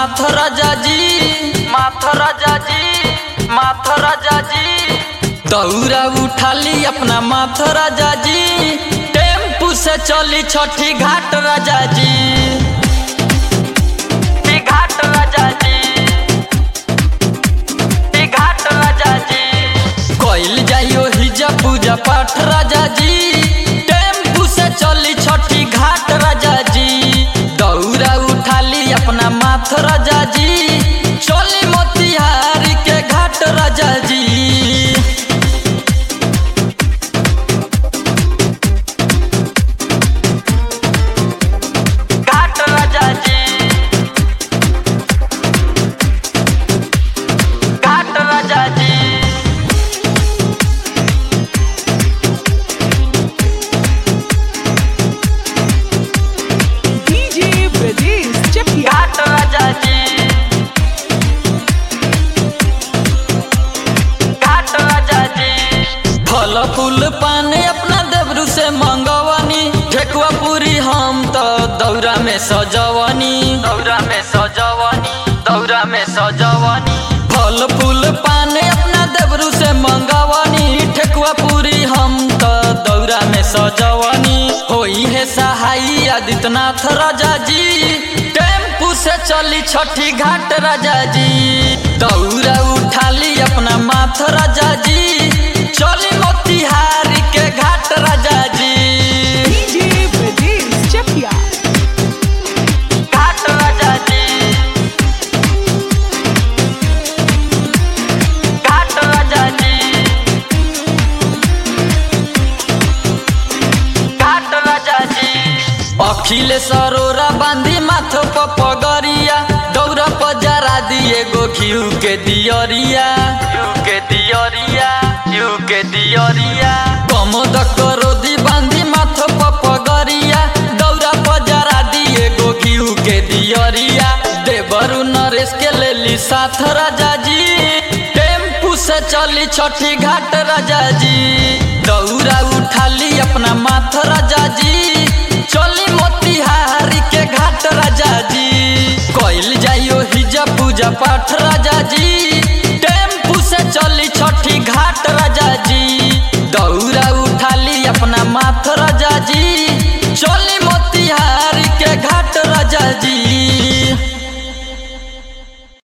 माथ राजा जी, माथ राजा जी, माथ राजा जी। दौरा उठाली अपना माथ राजा जी, टेम्पू से चली छठी घाट राजा जी, घाट राजा जी, घाट राजा जी। कोइल जाइयो हिजा पूजा पाठ राजा जी, टेम्पू से चली छठी घाट राजा जी। दौरा उठाली अपना माथ राजा जी, चली मोतिहारी के घाट राजा जी। घाट राजा जी, घाट राजा जी। DJ Brajesh Chakia. घाट राजा जी, घाट राजा जी। फल फूल पाने अपना देवरू से मंगवानी, ठेकुआ पूरी हम तो दौरा में सजवानी, दौरा में सजवानी, दौरा में सजवानी। फल फूल पाने अपना देवरू से मंगवानी, ठेकुआ पूरी हम तो दौरा में सजवानी। होई है सहाई आदित्यनाथ राजा जी, टेम्पू से चली छठी घाट राजा जी। दौरा उठाली अपना माथ राजा जी, चली मोतिहारी के घाट राजा जी। DJ Brajesh Chakia. घाट राजा जी, घाट राजा जी, घाट राजा जी। अखिलेश अरोरा बांधी माथ पर पगरिया, दौरा पर जरा दिए गो घिउ के दियरिया, घिउ के दियरिया, घिउ के दियरिया। कमोद करोदी बांधी माथ पर पगरिया, दौरा पर जरा दिए गो घिउ के दियरिया। देवरू नरेश के लेली साथ राजा जी, टेम्पू से चली छठी घाट राजा जी। दौरा उठाली अपना माथ राजा जी, चली मोतिहारी के घाट राजा जी। कोइल जाइयो हिजा पूजा पाठ राजा जी,